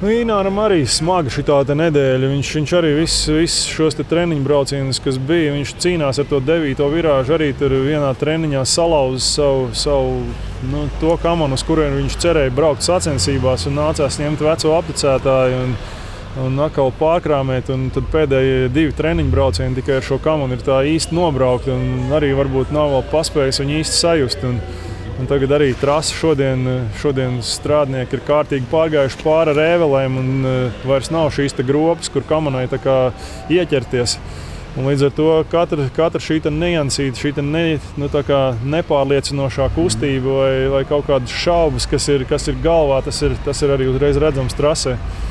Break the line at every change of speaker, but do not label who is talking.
Ināram arī smaga šitā nedēļa. Viņš arī visus šos treniņu braucienus, kas bija, viņš cīnās ar to 9. virāžu. Arī tur vienā treniņā salauza savu to kamanu, uz kurien viņš cerēja braukt sacensībās, un nācās ņemt veco apticētāju un atkal pārkrāmēt. Un tad pēdējie 2 treniņu braucieni tikai ar šo kamanu ir tā īsti nobraukt, un arī varbūt nav vēl paspējis viņu īsti sajust. Un tagad arī trasa šodien strādnieki ir kārtīgi pārgājuši pāri rēvelēm, un vairs nav šīs gropas, kur kamanai tā kā ieķerties. Un līdz ar to katra šī niansīta, šī nepārliecinošā kustība vai kaut kādas šaubas, kas ir galvā, tas ir arī uzreiz redzams trasē.